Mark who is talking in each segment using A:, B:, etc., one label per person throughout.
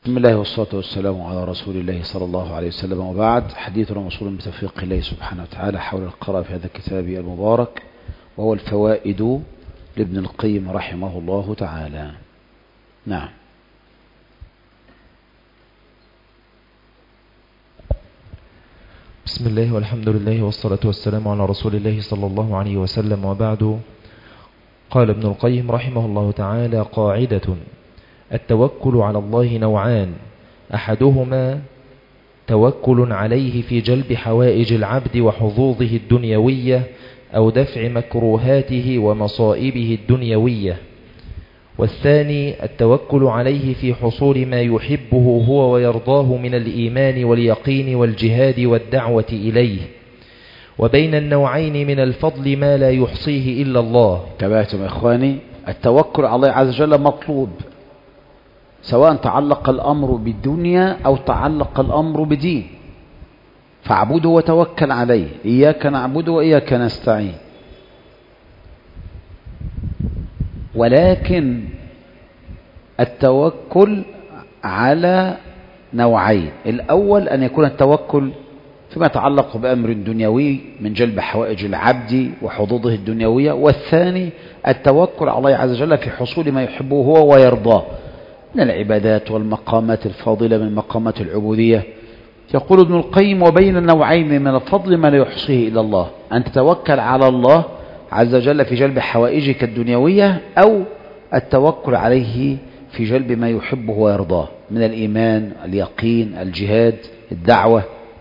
A: بسم الله والصلاة والسلام على رسول الله صلى الله عليه وسلم، وبعد. حديثنا موصول بتوفيق الله سبحانه وتعالى حول القراءة في هذا الكتاب المبارك، وهو الفوائد لابن القيم رحمه الله تعالى. نعم.
B: بسم الله والحمد لله والصلاة والسلام على رسول الله صلى الله عليه وسلم، وبعد. قال ابن القيم رحمه الله تعالى: قاعدة: التوكل على الله نوعان، أحدهما توكل عليه في جلب حوائج العبد وحظوظه الدنيوية أو دفع مكروهاته ومصائبه الدنيوية، والثاني التوكل عليه في حصول ما يحبه هو ويرضاه من الإيمان واليقين والجهاد والدعوة إليه. وبين النوعين من الفضل ما لا يحصيه إلا الله. تابعتم يا إخواني؟ التوكل على الله عز وجل مطلوب، سواء تعلق الأمر بالدنيا أو تعلق الأمر بدين، فاعبده وتوكل عليه. إياك نعبد وإياك نستعين. ولكن التوكل على نوعين: الأول أن يكون التوكل فيما يتعلق بأمر دنيوي من جلب حوائج العبد وحظوظه الدنيوية، والثاني التوكل على الله عز وجل في حصول ما يحبه هو ويرضاه من العبادات والمقامات الفاضلة من مقامات العبودية. يقول ابن القيم: وبين النوعين من الفضل ما لا يحصيه إلا الله، أن تتوكل على الله عز وجل في جلب حوائجك الدنيوية، أو التوكل عليه في جلب ما يحبه ويرضاه من الإيمان، اليقين، الجهاد، الدعوة.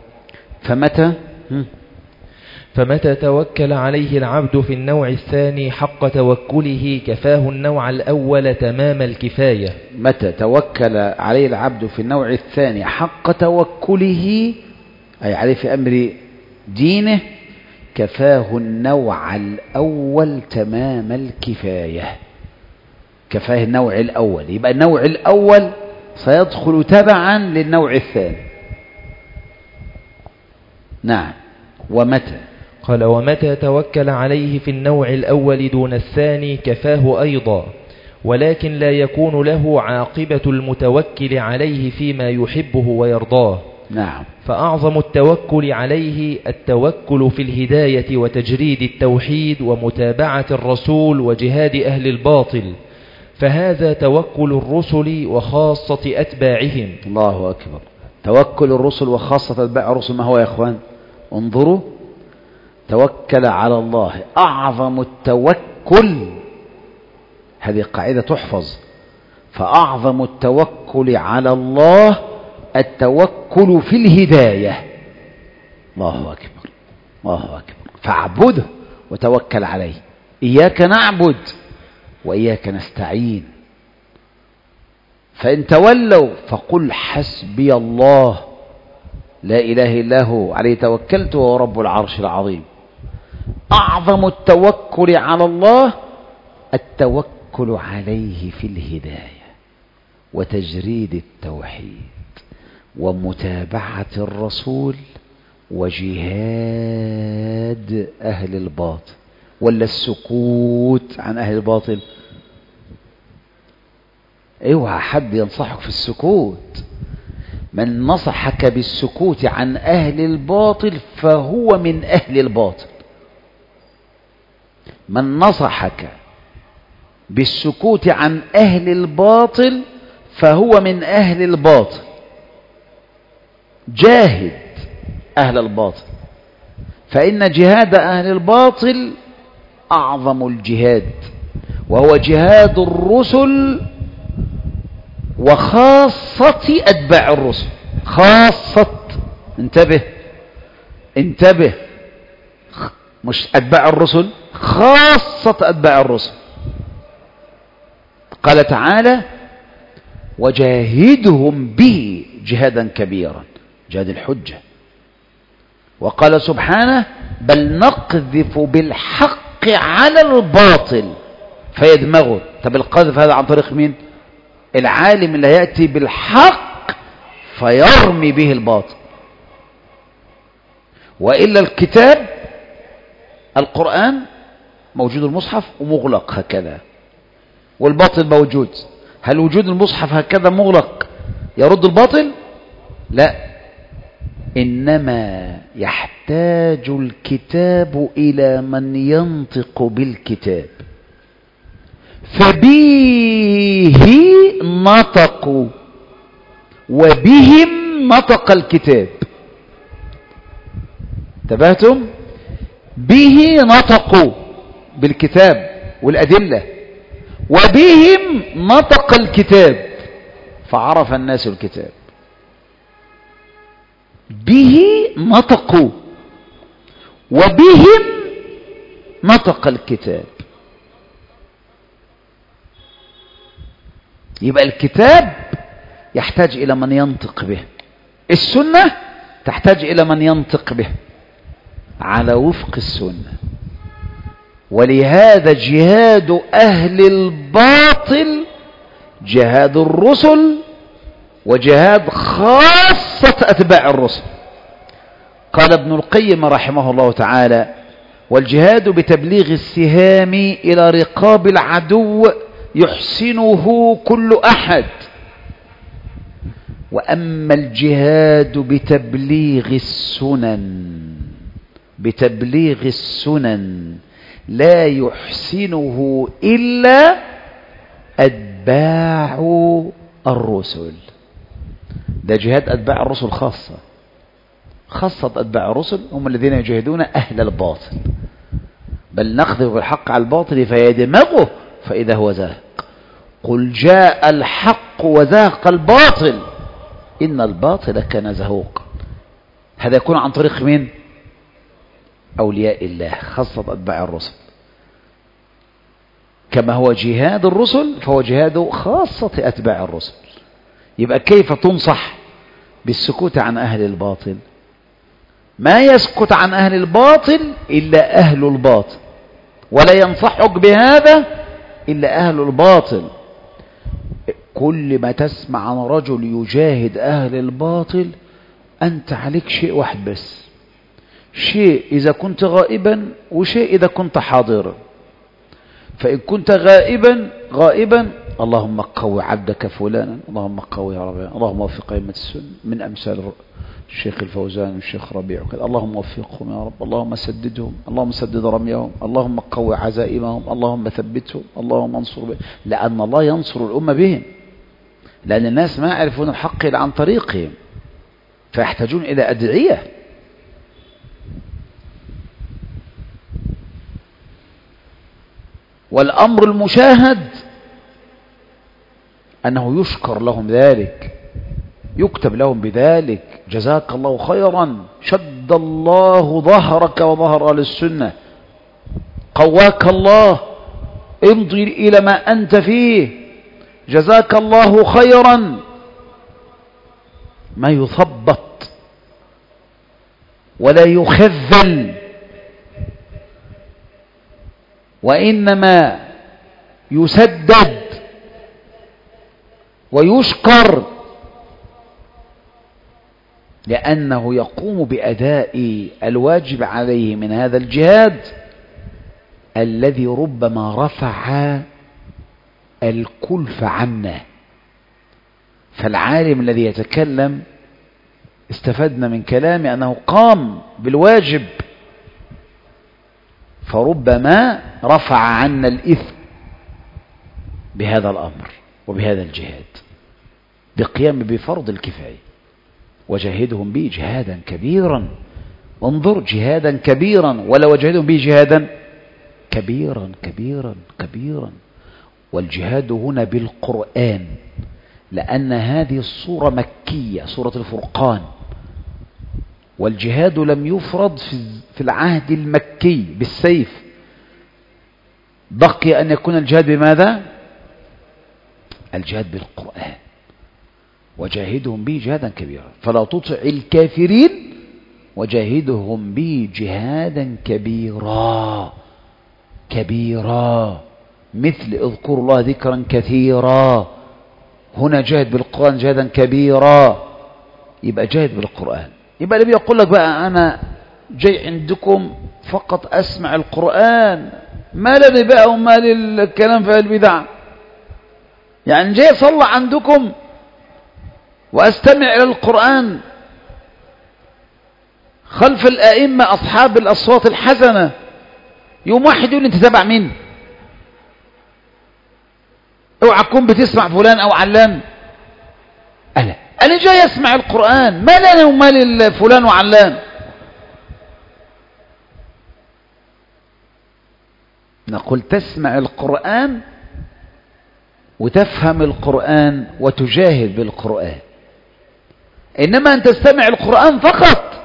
B: فمتى توكل عليه العبد في النوع الثاني حق توكله كفاه النوع الأول تمام الكفاية. متى توكل عليه العبد في النوع الثاني حق توكله، أي عليه في أمر دينه، كفاه النوع الأول تمام الكفاية. كفاه النوع الأول، يبقى النوع الأول سيدخل تبعا للنوع الثاني. نعم. ومتى؟ قال: ومتى توكل عليه في النوع الأول دون الثاني كفاه أيضا، ولكن لا يكون له عاقبة المتوكل عليه فيما يحبه ويرضاه. نعم. فأعظم التوكل عليه التوكل في الهداية وتجريد التوحيد ومتابعة الرسول وجهاد أهل الباطل، فهذا توكل الرسل وخاصة أتباعهم. الله أكبر. توكل الرسل وخاصة أتباع الرسل ما هو يا أخوان؟ انظروا: توكل على الله، أعظم التوكل، هذه قاعدة تحفظ، فأعظم التوكل على الله التوكل في الهداية. الله أكبر، الله أكبر. فاعبده وتوكل عليه. إياك نعبد وإياك نستعين. فإن تولوا فقل حسبي الله لا إله إلا هو عليه توكلت وهو رب العرش العظيم. أعظم التوكل على الله التوكل عليه في الهداية وتجريد التوحيد ومتابعة الرسول وجهاد أهل الباطل، ولا السكوت عن أهل الباطل. اوعى حد ينصحك في السكوت. من نصحك بالسكوت عن أهل الباطل فهو من أهل الباطل. من نصحك بالسكوت عن أهل الباطل فهو من أهل الباطل. جاهد أهل الباطل، فإن جهاد أهل الباطل أعظم الجهاد، وهو جهاد الرسل وخاصة أتباع الرسل. خاصة، انتبه انتبه، مش أتباع الرسل، خاصة أتباع الرسل. قال تعالى: وجاهدهم به جهادا كبيرا، جهاد الحجة. وقال سبحانه: بل نقذف بالحق على الباطل فيدمغه. طب القذف هذا عن طريق مين؟ العالم اللي يأتي بالحق فيرمي به الباطل. وإلا الكتاب القرآن موجود المصحف ومغلق هكذا، والباطل موجود. هل وجود المصحف هكذا مغلق
A: يرد الباطل؟ لا، إنما يحتاج الكتاب إلى من ينطق بالكتاب، فبه نطقوا وبهم نطق الكتاب. انتبهتم؟ به نطقوا بالكتاب والأدلة، وبهم نطق الكتاب فعرف الناس الكتاب. به نطقوا وبهم نطق الكتاب. يبقى الكتاب يحتاج إلى من ينطق به، السنة تحتاج إلى من ينطق به على وفق السنة. ولهذا جهاد أهل الباطل جهاد الرسل وجهاد خاصة أتباع الرسل. قال ابن القيم رحمه الله تعالى: والجهاد بتبليغ السهام إلى رقاب العدو يحسنه كل أحد، وأما الجهاد بتبليغ السنن لا يحسنه إلا أتباع الرسل. ده جهاد أتباع الرسل خاصة أتباع الرسل هم الذين يجاهدون أهل الباطل، بل نقذف بالحق على الباطل فيدمغه فإذا هو زاهق. قل جاء الحق وزاهق الباطل إن الباطل كان زهوقا. هذا يكون عن طريق من؟ أولياء الله خاصة أتباع الرسل. كما هو جهاد الرسل فهو جهاد خاصة أتباع الرسل. يبقى كيف تنصح؟ بالسكوت عن أهل الباطل. ما يسكت عن أهل الباطل إلا أهل الباطل، ولا ينصحك بهذا إلا أهل الباطل. كل ما تسمع عن رجل يجاهد أهل الباطل أنت عليك شيء واحد بس، شيء إذا كنت غائبا وشيء إذا كنت حاضرا. فإن كنت غائبا اللهم قوي عبدك فلانا، اللهم قوي يا رب، اللهم وفق أئمة السنة من أمثال الشيخ الفوزان والشيخ ربيع وكذا، اللهم وفقهم يا رب، اللهم سددهم، اللهم سدد رميهم، اللهم قوي عزائمهم، اللهم ثبتهم، اللهم انصر بهم. لأن الله ينصر الأمة بهم، لأن الناس ما يعرفون الحق إلا عن طريقهم، فيحتاجون إلى أدعية. والأمر المشاهد أنه يشكر لهم ذلك، يكتب لهم بذلك: جزاك الله خيرا، شد الله ظهرك وظهر أهل السنة، قواك الله، امضي إلى ما أنت فيه، جزاك الله خيرا. ما يثبط ولا يخذل، وإنما يسدد ويشكر، لأنه يقوم بأداء الواجب عليه من هذا الجهاد الذي ربما رفع الكلف عنا. فالعالم الذي يتكلم استفدنا من كلامه أنه قام بالواجب، فربما رفع عنا الإثم بهذا الأمر وبهذا الجهاد بقيام بفرض الكفاية. وجاهدهم به جهادا كبيرا، انظر جهادا كبيرا، ولا وجاهدهم به جهادا كبيرا كبيرا كبيرا. والجهاد هنا بالقرآن، لأن هذه الصورة مكية، صورة الفرقان، والجهاد لم يفرض في العهد المكي بالسيف، بقي أن يكون الجهاد بماذا؟ الجهاد بالقرآن. وجاهدهم به جهادا كبيرا، فلا تطع الكافرين وجاهدهم به جهادا كبيرا كبيرا، مثل اذكروا الله ذكرا كثيرا. هنا جاهد بالقرآن جهادا كبيرا، يبقى جاهد بالقرآن. يبقى اللي بيقول لك بقى أنا جاي عندكم فقط أسمع القرآن، ما لدي بقى وما للكلام في البدع، يعني جاي صلى عندكم وأستمع إلى القرآن خلف الأئمة أصحاب الأصوات الحسنة. يوم واحد يقول أنت تابع مين؟ اوعى تكون بتسمع فلان أو علان. أنا جاي أسمع القرآن، ما لنا ومال فلان وعلان. نقول تسمع القرآن وتفهم القرآن وتجاهد بالقرآن. إنما أن تستمع القرآن فقط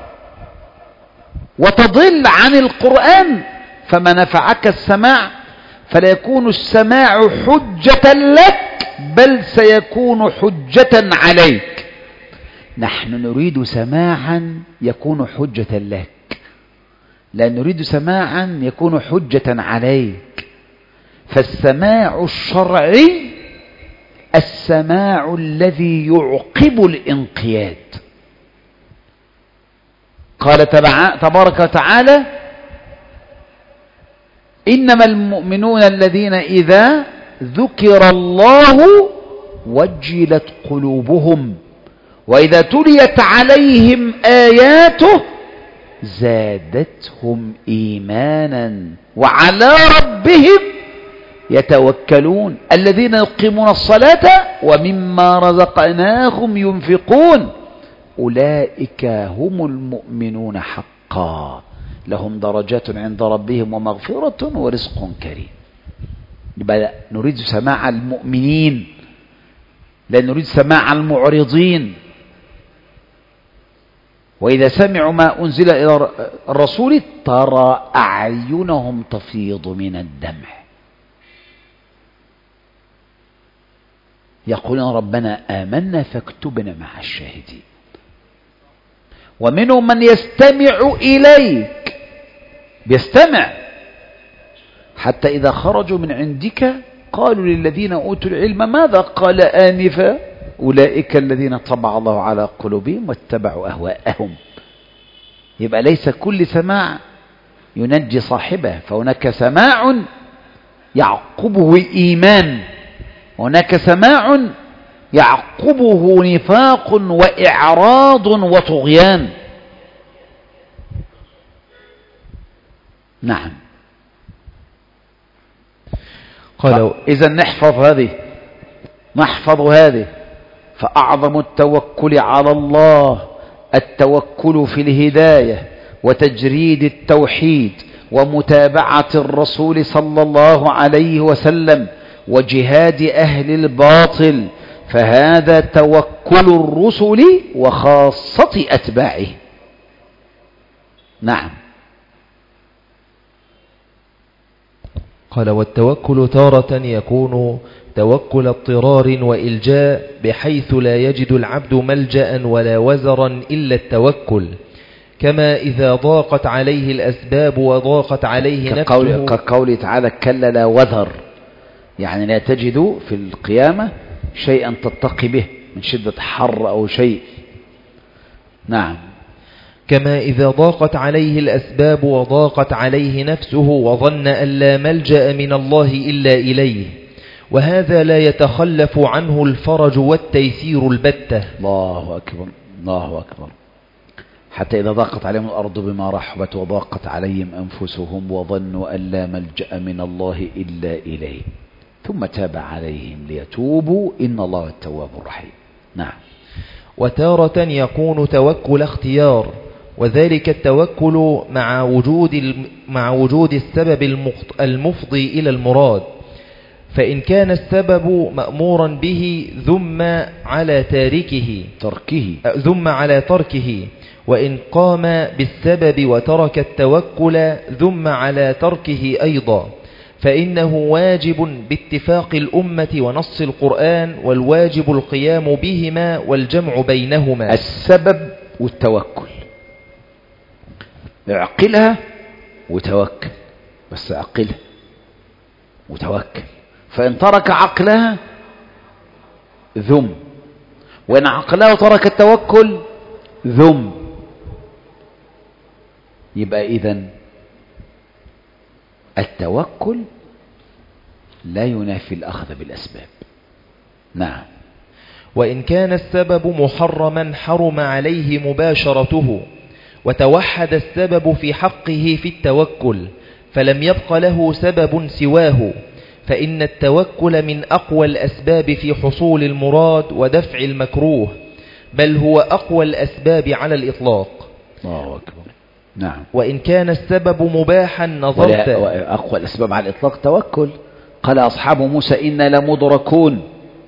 A: وتضل عن القرآن، فما نفعك السماع فلا يكون السماع حجة لك، بل سيكون حجة عليك. نحن نريد سماعا يكون حجة لك، لا نريد سماعا يكون حجة عليك. فالسماع الشرعي السماع الذي يعقب الانقياد. قال تبارك وتعالى: إنما المؤمنون الذين إذا ذكر الله وجلت قلوبهم وإذا تليت عليهم آياته زادتهم إيمانا وعلى ربهم يتوكلون الذين يقيمون الصلاة ومما رزقناهم ينفقون أولئك هم المؤمنون حقا لهم درجات عند ربهم ومغفرة ورزق كريم. يبقى نريد سماع المؤمنين، لا نريد سماع المعرضين. وإذا سمعوا ما أنزل إلى الرسول ترى أعينهم تفيض من الدمع يقولون ربنا آمنا فاكتبنا مع الشاهدين. ومنهم من يستمع إليك، بيستمع حتى إذا خرجوا من عندك قالوا للذين أوتوا العلم ماذا قال آنفا أولئك الذين طبع الله على قلوبهم واتبعوا أهواءهم. يبقى ليس كل سماع ينجي صاحبه، فهناك سماع يعقبه إيمان، وهناك سماع يعقبه نفاق وإعراض وطغيان. نعم. قالوا إذا نحفظ هذه. فأعظم التوكل على الله التوكل في الهداية وتجريد التوحيد ومتابعة الرسول صلى الله عليه وسلم وجهاد أهل الباطل، فهذا توكل الرسل وخاصة أتباعه. نعم.
B: قال: والتوكل تارة يكون توكل اضطرار وإلجاء بحيث لا يجد العبد ملجأ ولا وزرا إلا التوكل، كما إذا ضاقت عليه الأسباب وضاقت عليه نفسه،
A: كقوله تعالى: كلا لا وزر، يعني لا تجد في القيامة شيئا تتقي به من شدة حر أو شيء. نعم.
B: كما إذا ضاقت عليه الأسباب وضاقت عليه نفسه وظن أن لا ملجأ من الله إلا إليه، وهذا لا يتخلف عنه الفرج والتيسير البتة.
A: الله أكبر، الله أكبر. حتى إذا ضاقت عليهم الأرض بما رحبت وضاقت عليهم أنفسهم وظنوا أن لا ملجأ من الله إلا إليه ثم تاب عليهم ليتوبوا إن الله التواب الرحيم. نعم.
B: وتارة يكون توكل اختيار، وذلك التوكل مع وجود السبب المفضي إلى المراد، فإن كان السبب مأمورا به ذم على تركه، وإن قام بالسبب وترك التوكل ذم على تركه أيضا، فإنه واجب باتفاق الأمة ونص القرآن، والواجب القيام بهما والجمع بينهما.
A: السبب والتوكل، اعقلها وتوكل، بس اعقلها وتوكل. فإن ترك عقلها ذم، وإن عقلها وترك التوكل ذم. يبقى إذن التوكل لا ينافي الأخذ بالأسباب. نعم.
B: وإن كان السبب محرما حرم عليه مباشرته، وتوحد السبب في حقه في التوكل فلم يبق له سبب سواه، فإن التوكل من أقوى الأسباب في حصول المراد ودفع المكروه، بل هو أقوى الأسباب على الإطلاق.
A: الله أكبر. نعم.
B: وإن كان السبب مباحا نظرت.
A: أقوى الأسباب على الإطلاق توكل. قال أصحاب موسى إنا لمدركون.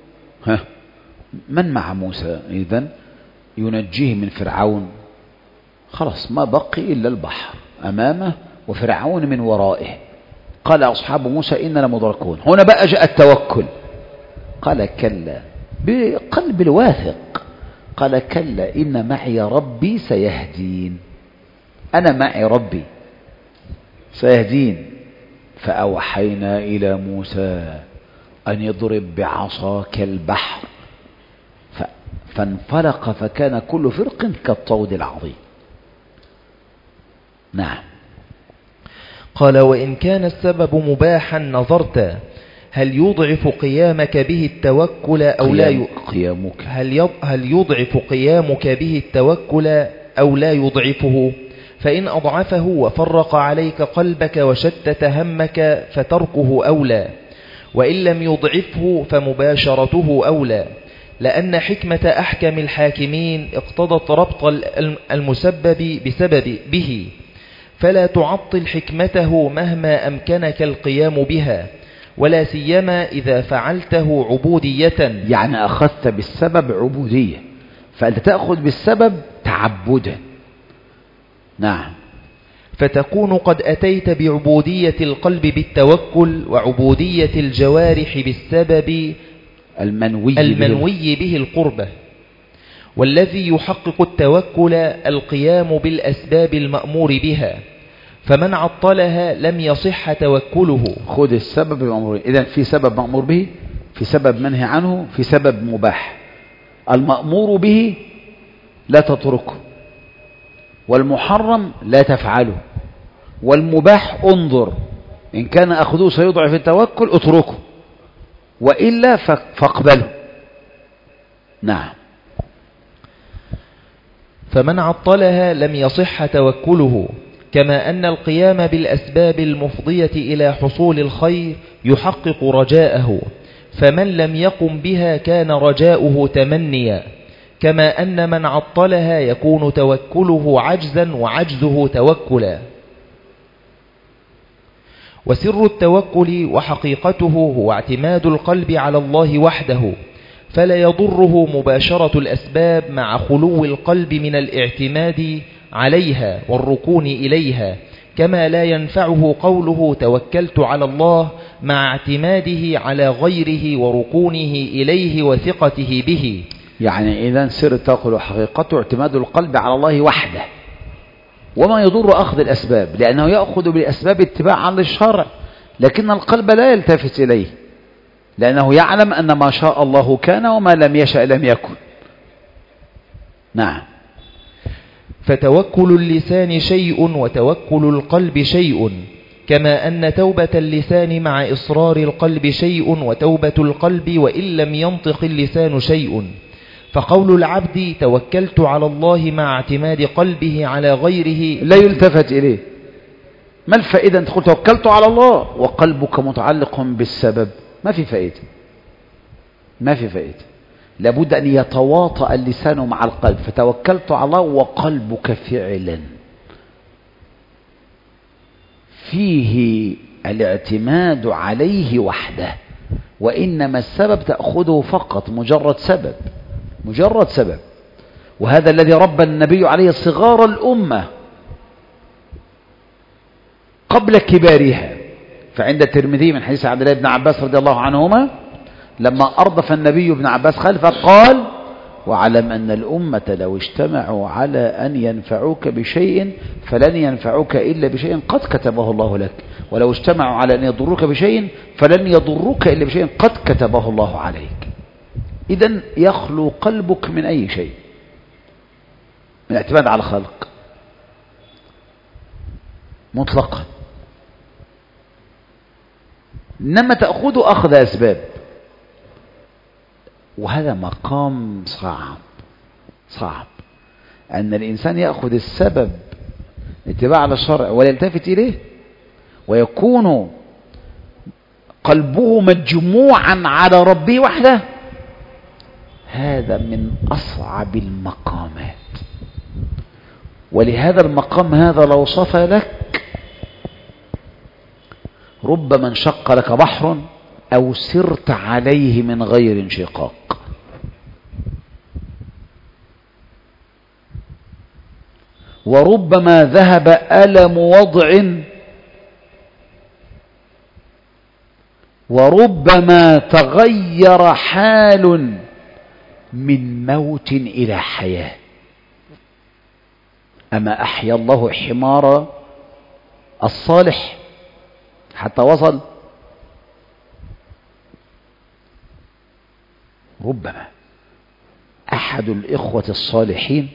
A: من مع موسى إذن ينجيه من فرعون؟ خلاص ما بقي إلا البحر أمامه وفرعون من ورائه. قال أصحاب موسى إنا لمدركون. هنا بقى جاء التوكل. قال كلا، بقلب الواثق قال كلا إن معي ربي سيهدين. أنا معي ربي سيهدين. فأوحينا إلى موسى أن يضرب بعصاك البحر فانفلق فكان كل فرق كالطود العظيم. نعم.
B: قال وإن كان السبب مباحا نظرت هل يضعف قيامك به التوكل أو لا
A: قيامك
B: هل يضعف قيامك به التوكل أو لا يضعفه؟ فإن أضعفه وفرق عليك قلبك وشتت همك فتركه أولى، وإن لم يضعفه فمباشرته أولى، لأن حكمة أحكم الحاكمين اقتضت ربط المسبب بسبب به، فلا تعطل حكمته مهما أمكنك القيام بها، ولا سيما إذا فعلته عبودية.
A: يعني أخذت بالسبب عبودية، فأنت تأخذ بالسبب تعبدا. نعم.
B: فتكون قد أتيت بعبودية القلب بالتوكل، وعبودية الجوارح بالسبب المنوي به القربة. والذي يحقق التوكل القيام بالأسباب المأمور بها، فمن عطلها لم يصح توكله.
A: خذ السبب المأمور. إذن في سبب مأمور به، في سبب منهي عنه، في سبب مباح. المأمور به لا تتركه، والمحرم لا تفعله، والمباح انظر إن كان أخذوه سيضعف التوكل اتركه، وإلا فاقبله. نعم.
B: فمن عطلها لم يصح توكله، كما أن القيام بالأسباب المفضية إلى حصول الخير يحقق رجاءه، فمن لم يقم بها كان رجاؤه تمنيا، كما أن من عطلها يكون توكله عجزا وعجزه توكلا. وسر التوكل وحقيقته هو اعتماد القلب على الله وحده، فلا يضره مباشرة الأسباب مع خلو القلب من الاعتماد عليها والركون إليها، كما لا ينفعه قوله توكلت على الله مع اعتماده على غيره وركونه إليه وثقته به.
A: يعني إذن سر التوكل وحقيقته اعتماد القلب على الله وحده، وما يضر أخذ الأسباب، لأنه يأخذ بالأسباب اتباعا للشرع، لكن القلب لا يلتفت إليه، لأنه يعلم أن ما شاء الله كان وما لم يشأ لم يكن. نعم.
B: فتوكل اللسان شيء وتوكل القلب شيء، كما أن توبة اللسان مع إصرار القلب شيء، وتوبة القلب وإن لم ينطق اللسان شيء. فقول العبد توكلت على الله مع اعتماد قلبه على غيره
A: لا يلتفت إليه. ما الفائدة أن تقول توكلت على الله وقلبك متعلق بالسبب؟ ما في فائدة، ما في فائدة. لابد أن يتواطأ اللسان مع القلب. فتوكلت على الله وقلبك فعلا فيه الاعتماد عليه وحده، وإنما السبب تأخذه فقط مجرد سبب، مجرد سبب. وهذا الذي ربى النبي عليه صغار الأمة قبل كبارها. فعند الترمذي من حديث عبد الله بن عباس رضي الله عنهما لما أردف النبي ابن عباس خلفه قال واعلم أن الأمة لو اجتمعوا على أن ينفعوك بشيء فلن ينفعوك إلا بشيء قد كتبه الله لك، ولو اجتمعوا على أن يضروك بشيء فلن يضروك إلا بشيء قد كتبه الله عليك. إذن يخلو قلبك من أي شيء، من اعتماد على الخلق مطلقا، إنما تأخذ أخذ أسباب. وهذا مقام صعب أن الإنسان يأخذ السبب اتباع للشرع ولا يلتفت إليه ويكون قلبه مجموعا على ربه وحده. هذا من أصعب المقامات. ولهذا المقام هذا لو صف لك ربما انشق لك بحر أو سرت عليه من غير انشقاق. وربما ذهب ألم وضع وربما تغير حال من موت إلى حياة. أما أحيا الله حمار الصالح حتى وصل؟ ربما أحد الإخوة الصالحين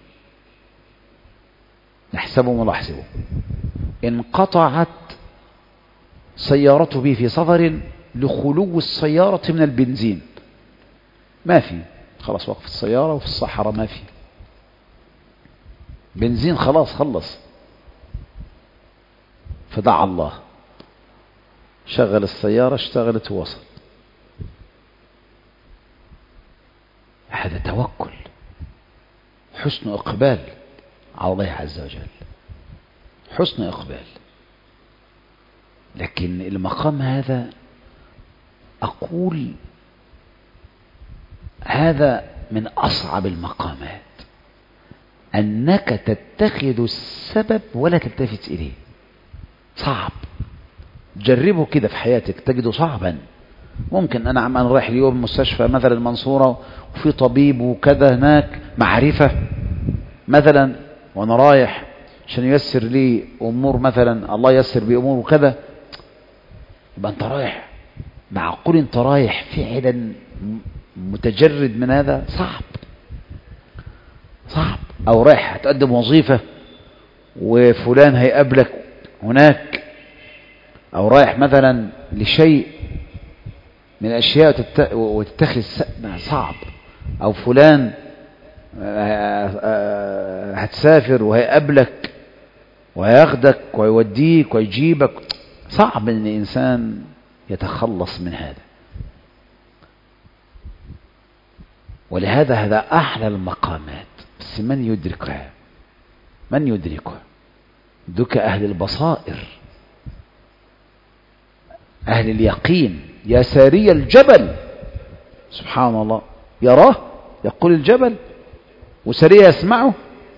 A: نحسبه ولا نحسبه انقطعت سيارته به في سفر لخلو السيارة من البنزين، ما في، خلاص وقف السيارة وفي الصحراء ما في بنزين، خلاص خلص، فدعا الله، شغل السيارة، اشتغلت ووصل. هذا توكل، حسن إقبال على الله عز وجل، حسن إقبال. لكن المقام هذا أقول هذا من أصعب المقامات، أنك تتخذ السبب ولا تلتفت إليه. صعب، جربه كده في حياتك تجده صعبا. ممكن أنا رايح اليوم مستشفى مثلا المنصورة وفي طبيب وكذا هناك معرفة مثلا، وأنا رايح عشان ييسر لي أمور مثلا، الله ييسر بي أمور وكذا، يبقى أنت رايح معقول أنت رايح فعلا متجرد من هذا؟ صعب. أو رايح هتقدم وظيفة وفلان هيقابلك هناك، أو رايح مثلا لشيء من الأشياء وتتخذ صعب، أو فلان هتسافر وهيقابلك وهياخدك ويوديك ويجيبك. صعب ان الانسان يتخلص من هذا. ولهذا هذا احلى المقامات، بس من يدركها؟ من يدركها؟ دك اهل البصائر، اهل اليقين. يا ساري الجبل، سبحان الله، يراه يقول الجبل وسريع يسمعه.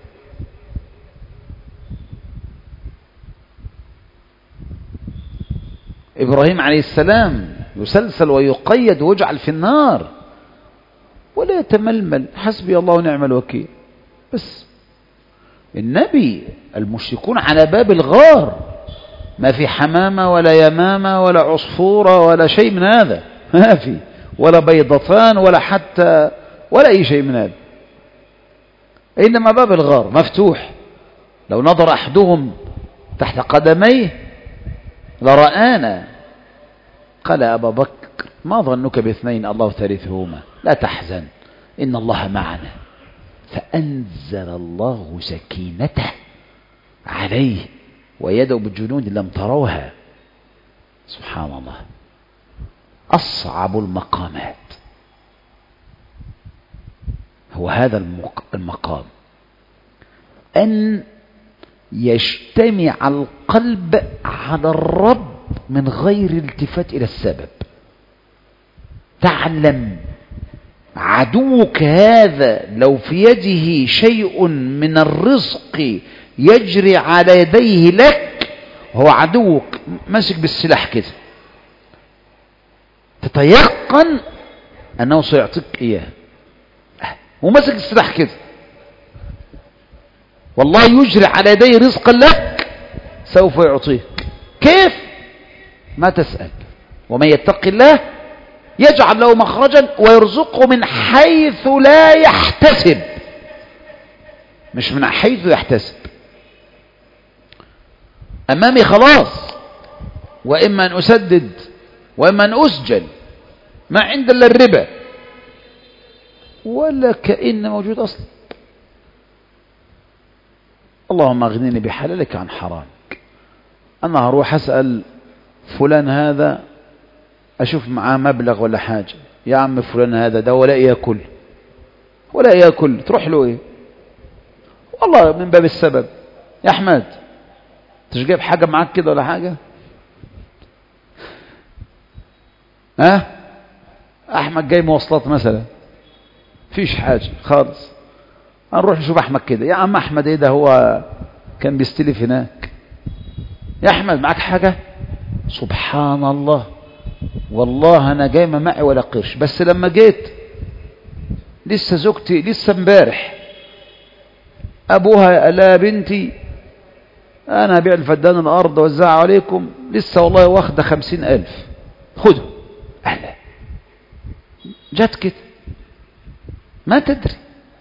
A: إبراهيم عليه السلام يسلسل ويقيد ويجعل في النار ولا يتململ، حسبي الله ونعم الوكيل. بس النبي المشركون على باب الغار، ما في حمامة ولا يمامة ولا عصفورة ولا شيء من هذا، ما في، ولا بيضتان ولا حتى ولا أي شيء من هذا، إنما باب الغار مفتوح. لو نظر أحدهم تحت قدميه لرآنا. قال أبا بكر ما ظنك باثنين الله ثالثهما، لا تحزن إن الله معنا. فأنزل الله سكينته عليه ويدعو بجنود لم تروها. سبحان الله. أصعب المقامات هو هذا المقام، أن يجتمع القلب على الرب من غير التفات إلى السبب. تعلم عدوك هذا لو في يده شيء من الرزق يجري على يديه لك، هو عدوك ماسك بالسلاح كده، تتيقن أنه سيعطيك إياه، وماسك السلاح كده، والله يجري على يديه رزقا لك سوف يعطيك. كيف؟ ما تسأل. ومن يتق الله يجعل له مخرجا ويرزقه من حيث لا يحتسب، مش من حيث يحتسب. أمامي خلاص، وإما أن أسدد وإما أن أسجل، ما عند إلا الربا. ولا كأن موجود أصلا. اللهم اغنني بحلالك عن حرامك. أنا هروح أسأل فلان هذا أشوف معاه مبلغ ولا حاجة، يا عم فلان هذا ده ولا يأكل تروح له إيه؟ والله من باب السبب. يا أحمد تش جايب حاجة معاك كده ولا حاجة؟ أحمد جاي مواصلات مثلا، فيش حاجة خالص، هنروح نشوف أحمد كده. يا عم أحمد إيه ده، هو كان بيستلف هناك. يا أحمد معاك حاجة؟ سبحان الله، والله أنا جاي ما معي ولا قرش، بس لما جيت لسه زوجتي لسه امبارح أبوها قال لها بنتي أنا هبيع الفدان الأرض وزعها عليكم، لسه والله واخدة 50,000 خدوا. أهلا جات كده، ما تدري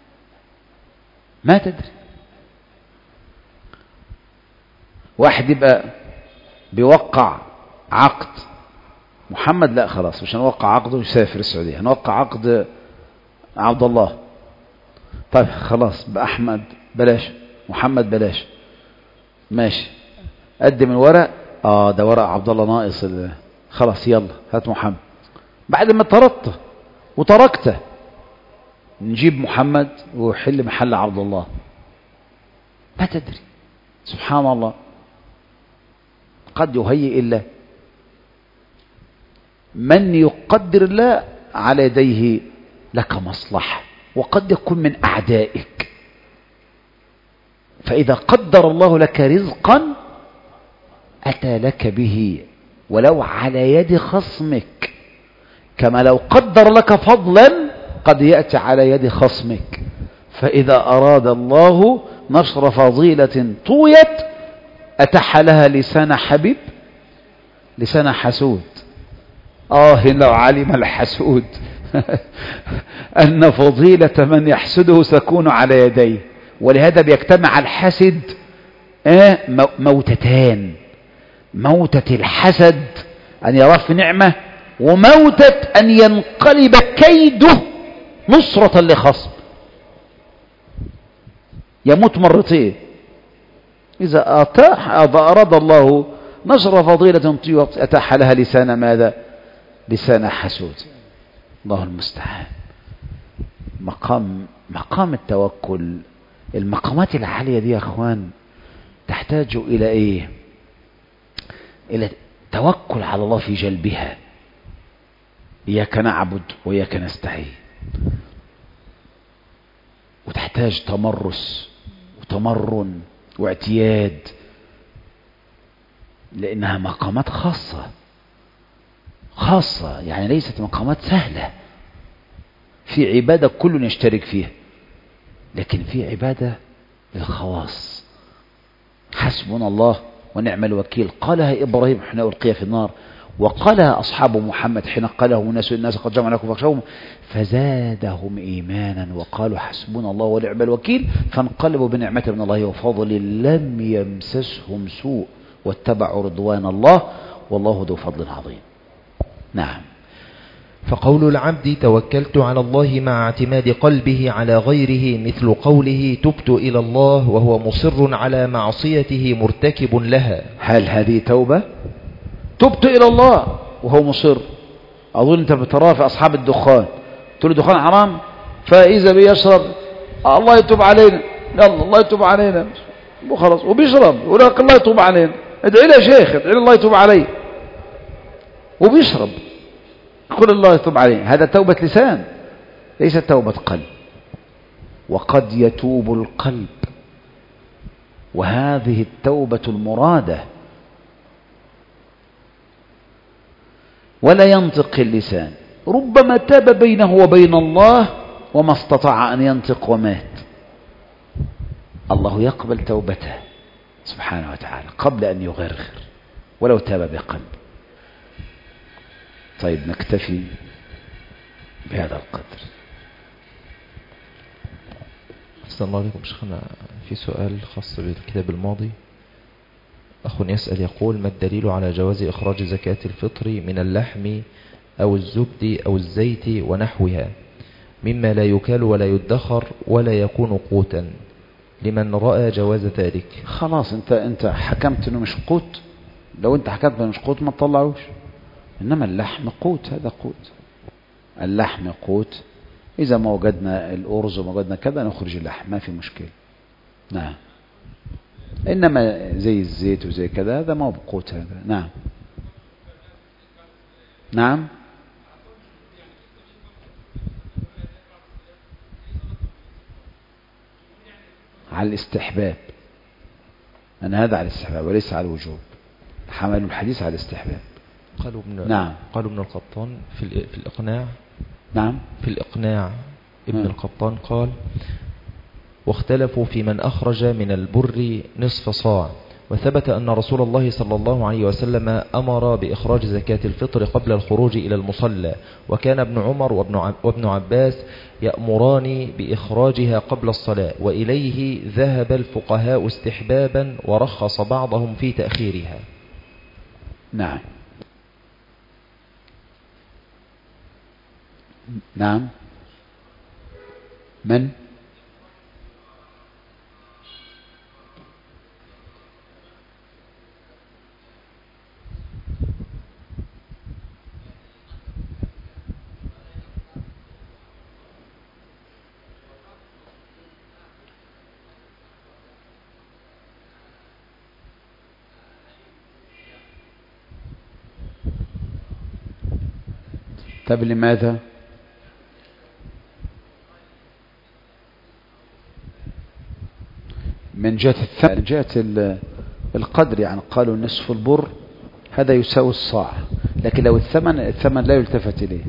A: واحد يبقى بيوقع عقد محمد، لا خلاص مش هنوقع عقده ويسافر السعودية، هنوقع عقد عبد الله. طيب خلاص بأحمد بلاش، محمد بلاش، ماشي قدم الورق. ده ورق عبد الله ناقص خلاص يلا هات محمد. بعد ما طردته وتركته نجيب محمد ويحل محل عبد الله. ما تدري، سبحان الله، قد يهيئ الله من يقدر الله على يديه لك مصلحة، وقد يكون من أعدائك. فإذا قدر الله لك رزقا أتى لك به ولو على يد خصمك، كما لو قدر لك فضلا قد يأتي على يد خصمك. فإذا أراد الله نشر فضيلة طويت أتح لها لسان حبيب لسان حسود. لو علم الحسود أن فضيلة من يحسده سكون على يديه. ولهذا بيجتمع الحسد موتتان: موتة الحسد أن يراه في نعمة، وموتة أن ينقلب كيده نصرة لخصم. يموت مرتين. إذا أراد الله نشر فضيلة طيبة أتاح لها لسان ماذا؟ لسان حسود. الله المستعان. مقام التوكل، المقامات العالية دي يا أخوان تحتاج إلى إيه؟ إلى توكل على الله في جلبها. إياك نعبد وإياك نستعين. وتحتاج تمرس وتمرن واعتياد، لأنها مقامات خاصة، يعني ليست مقامات سهلة. في عبادة كل يشترك فيها، لكن في عبادة للخواص. حسبنا الله ونعم الوكيل قالها إبراهيم حين ألقي في النار، وقالها أصحاب محمد حين قاله الناس قد جمعوا لكم فاخشوهم فزادهم إيمانا وقالوا حسبنا الله ونعم الوكيل فانقلبوا بنعمة من الله وفضل لم يمسسهم سوء واتبعوا رضوان الله والله ذو فضل عظيم. نعم.
B: فقول العبد توكلت على الله مع اعتماد قلبه على غيره مثل قوله تبت إلى الله وهو مصر على معصيته مرتكب لها.
A: هل هذه توبة؟ تبت إلى الله وهو مصر. أظن أنت بتراه في أصحاب الدخان، تقول الدخان حرام فإذا بيشرب الله يتوب علينا، يلا الله يتوب علينا وخلاص، وبيشرب يقول لك الله يتوب علينا، ادعي لي يا شيخ، ادعي لي الله يتوب علي، وبيشرب قل الله يتوب عليه. هذا توبة لسان ليست توبة قلب. وقد يتوب القلب، وهذه التوبة المرادة. ولا ينطق اللسان، ربما تاب بينه وبين الله وما استطاع أن ينطق ومات. الله يقبل توبته سبحانه وتعالى قبل أن يغرغر ولو تاب بقلب. طيب نكتفي بهذا القدر.
B: أحسن الله عليكم شيخنا. في سؤال خاص بالكتاب الماضي. أخ يسأل يقول: ما الدليل على جواز إخراج زكاة الفطر من اللحم أو الزبد أو الزيت ونحوها؟ مما لا يكال ولا يدخر ولا يكون قوتا لمن رأى جواز ذلك.
A: خلاص انت حكمت انه مش قوت. لو انت حكمت انه مش قوت ما تطلعوش. انما اللحم قوت، هذا قوت. اللحم قوت. اذا ما وجدنا الارز وما وجدنا كذا نخرج اللحم، ما في مشكلة. نعم. انما زي الزيت وزي كذا هذا ما هو بقوت هذا. نعم. نعم. على الاستحباب، أن هذا على الاستحباب وليس على الوجوب. حملوا الحديث على الاستحباب.
B: نعم. قالوا ابن القطان في الإقناع.
A: نعم.
B: في الإقناع ابن القطان قال: واختلفوا في من أخرج من البر نصف صاع، وثبت أن رسول الله صلى الله عليه وسلم أمر بإخراج زكاة الفطر قبل الخروج إلى المصلى، وكان ابن عمر وابن عباس يأمران بإخراجها قبل الصلاة، وإليه ذهب الفقهاء استحبابا ورخص بعضهم في تأخيرها.
A: نعم. نعم. من؟ طب لماذا؟ من جهة الثمن، من جهة القدر، يعني قالوا نصف البر هذا يساوي الصاع، لكن لو الثمن لا يلتفت إليه.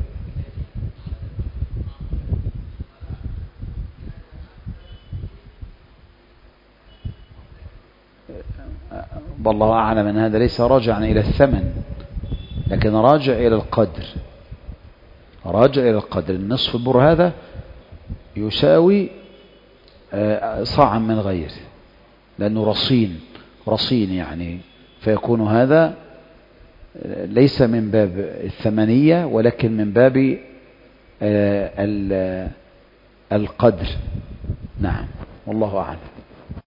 A: والله أعلم أن هذا ليس راجعا إلى الثمن، لكن راجع إلى القدر. راجع إلى القدر. النصف البر هذا يساوي صاعا من غيره، لأنه رصين يعني، فيكون هذا ليس من باب الثمنية ولكن من باب القدر. نعم. والله أعلم.